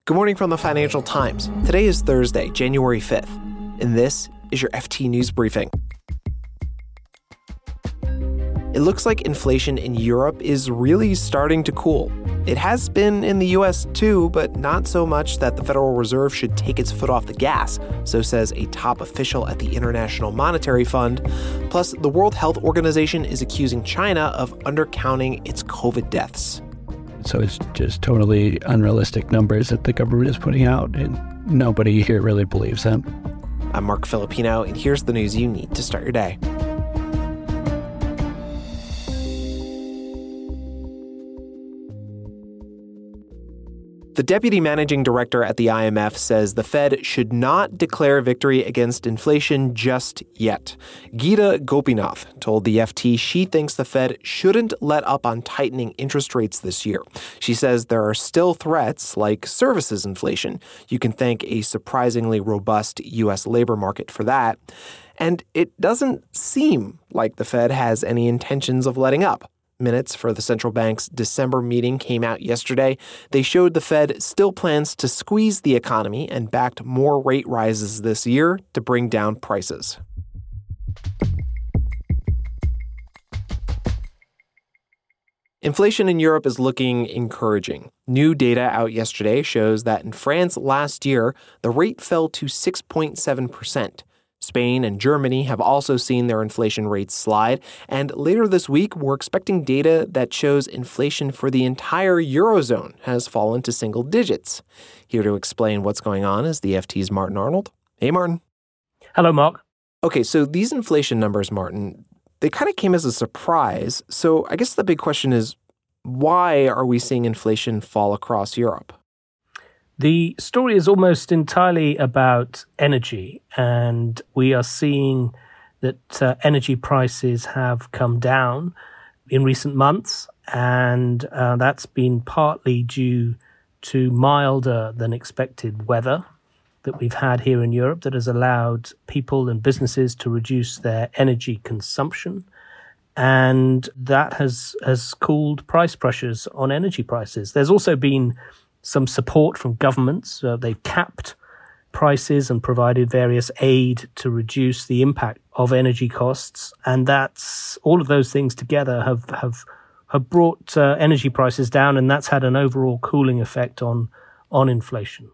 Good morning from the Financial Times. Today is Thursday, January 5th, and this is your FT News Briefing. It looks like inflation in Europe is really starting to cool. It has been in the U.S. too, but not so much that the Federal Reserve should take its foot off the gas, so says a top official at the International Monetary Fund. Plus, the World Health Organization is accusing China of undercounting its COVID deaths. So it's just totally unrealistic numbers that the government is putting out, and nobody here really believes them. I'm Mark Filipino, and here's the news you need to start your day. The deputy managing director at the IMF says the Fed should not declare victory against inflation just yet. Geeta Gopinath told the FT she thinks the Fed shouldn't let up on tightening interest rates this year. She says there are still threats like services inflation. You can thank a surprisingly robust U.S. labor market for that. And it doesn't seem like the Fed has any intentions of letting up. Minutes for the central bank's December meeting came out yesterday. They showed the Fed still plans to squeeze the economy and backed more rate rises this year to bring down prices. Inflation in Europe is looking encouraging. New data out yesterday shows that in France last year, the rate fell to 6.7%. Spain and Germany have also seen their inflation rates slide, and later this week, we're expecting data that shows inflation for the entire Eurozone has fallen to single digits. Here to explain what's going on is the FT's Martin Arnold. Hey, Martin. Hello, Mark. Okay, so these inflation numbers, Martin, they kind of came as a surprise. So I guess the big question is, why are we seeing inflation fall across Europe? The story is almost entirely about energy, and we are seeing that energy prices have come down in recent months, and that's been partly due to milder than expected weather that we've had here in Europe that has allowed people and businesses to reduce their energy consumption. And that has cooled price pressures on energy prices. There's also been some support from governments. They've capped prices and provided various aid to reduce the impact of energy costs. And that's all of those things together have brought energy prices down, and that's had an overall cooling effect on inflation.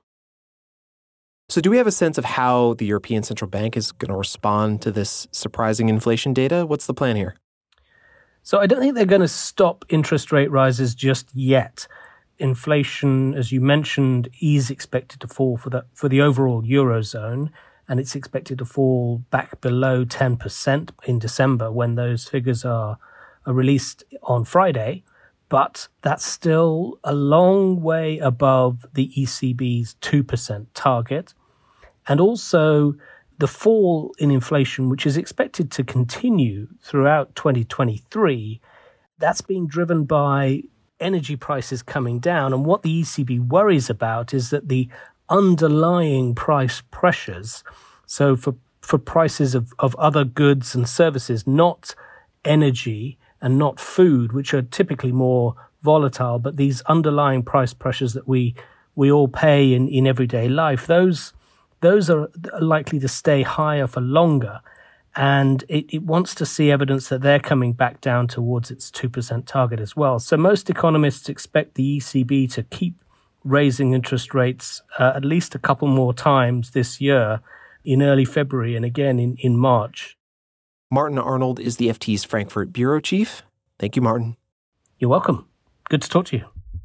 So do we have a sense of how the European Central Bank is going to respond to this surprising inflation data? What's the plan here? So I don't think they're going to stop interest rate rises just yet. Inflation, as you mentioned, is expected to fall for the overall Eurozone, and it's expected to fall back below 10% in December when those figures are released on Friday. But that's still a long way above the ECB's 2% target. And also the fall in inflation, which is expected to continue throughout 2023, that's being driven by energy prices coming down. And what the ECB worries about is that the underlying price pressures, so for prices of other goods and services, not energy and not food, which are typically more volatile, but these underlying price pressures that we all pay in everyday life, those are likely to stay higher for longer. And it wants to see evidence that they're coming back down towards its 2% target as well. So most economists expect the ECB to keep raising interest rates at least a couple more times this year, in early February and again in March. Martin Arnold is the FT's Frankfurt Bureau Chief. Thank you, Martin. You're welcome. Good to talk to you.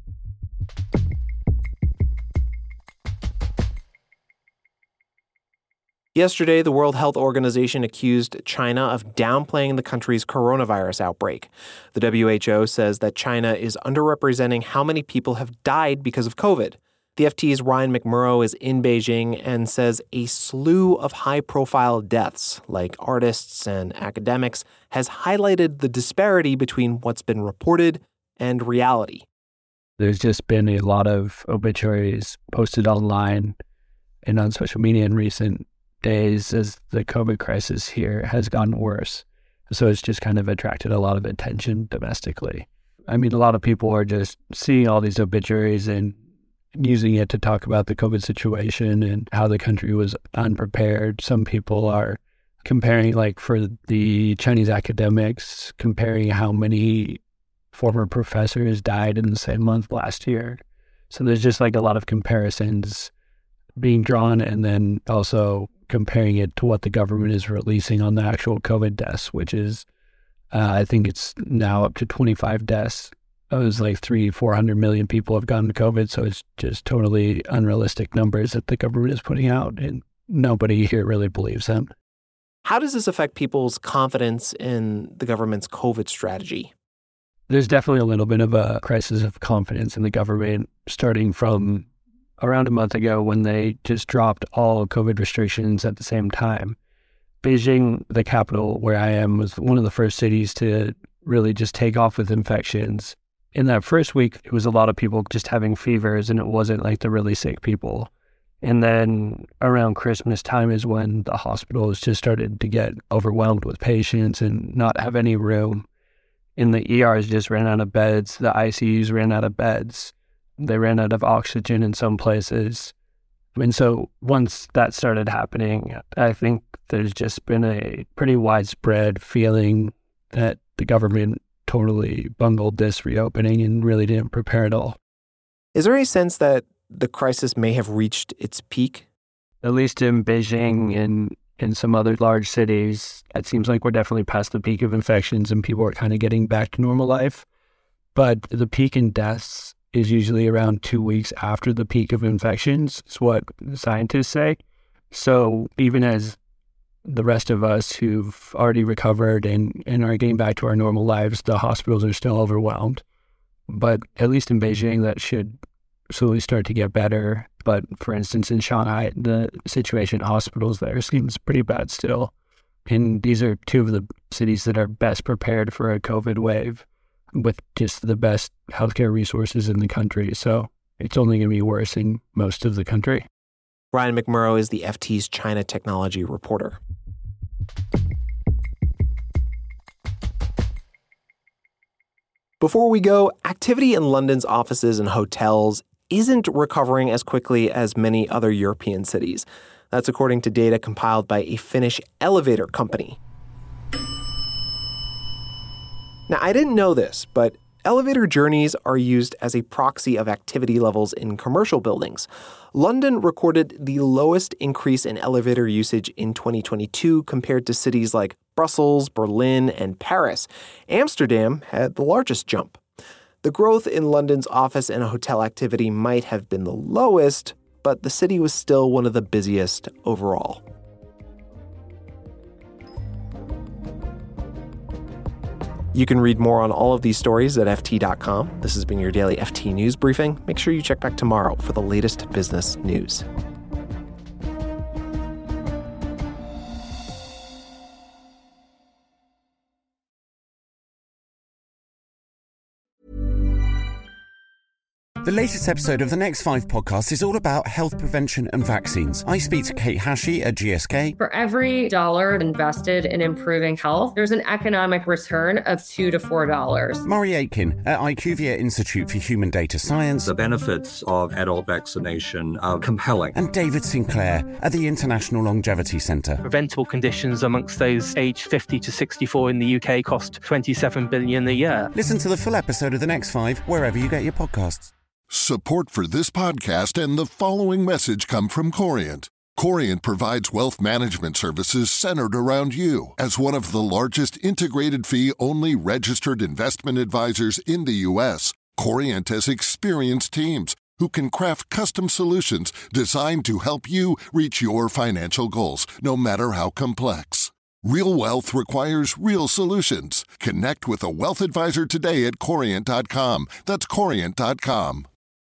Yesterday, the World Health Organization accused China of downplaying the country's coronavirus outbreak. The WHO says that China is underrepresenting how many people have died because of COVID. The FT's Ryan McMurrow is in Beijing and says a slew of high-profile deaths, like artists and academics, has highlighted the disparity between what's been reported and reality. There's just been a lot of obituaries posted online and on social media in recent days as the COVID crisis here has gotten worse. So it's just kind of attracted a lot of attention domestically. I mean, a lot of people are just seeing all these obituaries and using it to talk about the COVID situation and how the country was unprepared. Some people are comparing, like for the Chinese academics, comparing how many former professors died in the same month last year. So there's just like a lot of comparisons being drawn, and then also comparing it to what the government is releasing on the actual COVID deaths, which is, I think it's now up to 25 deaths. It was like 400 million people have gotten COVID. So it's just totally unrealistic numbers that the government is putting out, and nobody here really believes them. How does this affect people's confidence in the government's COVID strategy? There's definitely a little bit of a crisis of confidence in the government, starting from around a month ago when they just dropped all COVID restrictions at the same time. Beijing, the capital where I am, was one of the first cities to really just take off with infections. In that first week, it was a lot of people just having fevers, and it wasn't like the really sick people. And then around Christmas time is when the hospitals just started to get overwhelmed with patients and not have any room. And the ERs just ran out of beds. The ICUs ran out of beds. They ran out of oxygen in some places. And so once that started happening, I think there's just been a pretty widespread feeling that the government totally bungled this reopening and really didn't prepare at all. Is there any sense that the crisis may have reached its peak? At least in Beijing and in some other large cities, it seems like we're definitely past the peak of infections and people are kind of getting back to normal life. But the peak in deaths is usually around 2 weeks after the peak of infections, is what scientists say. So even as the rest of us who've already recovered and are getting back to our normal lives, the hospitals are still overwhelmed. But at least in Beijing, that should slowly start to get better. But for instance, in Shanghai, the situation in hospitals there seems pretty bad still. And these are two of the cities that are best prepared for a COVID wave with just the best healthcare resources in the country. So it's only going to be worse in most of the country. Ryan McMurrow is the FT's China technology reporter. Before we go, activity in London's offices and hotels isn't recovering as quickly as many other European cities. That's according to data compiled by a Finnish elevator company. Now, I didn't know this, but elevator journeys are used as a proxy of activity levels in commercial buildings. London recorded the lowest increase in elevator usage in 2022 compared to cities like Brussels, Berlin, and Paris. Amsterdam had the largest jump. The growth in London's office and hotel activity might have been the lowest, but the city was still one of the busiest overall. You can read more on all of these stories at FT.com. This has been your daily FT News Briefing. Make sure you check back tomorrow for the latest business news. The latest episode of the Next 5 podcast is all about health prevention and vaccines. I speak to Kate Hashey at GSK. For every dollar invested in improving health, there's an economic return of $2 to $4. Murray Aitken at IQVIA Institute for Human Data Science. The benefits of adult vaccination are compelling. And David Sinclair at the International Longevity Centre. Preventable conditions amongst those aged 50 to 64 in the UK cost $27 billion a year. Listen to the full episode of the Next 5 wherever you get your podcasts. Support for this podcast and the following message come from Corient. Corient provides wealth management services centered around you. As one of the largest integrated fee-only registered investment advisors in the U.S., Corient has experienced teams who can craft custom solutions designed to help you reach your financial goals, no matter how complex. Real wealth requires real solutions. Connect with a wealth advisor today at Corient.com. That's Corient.com.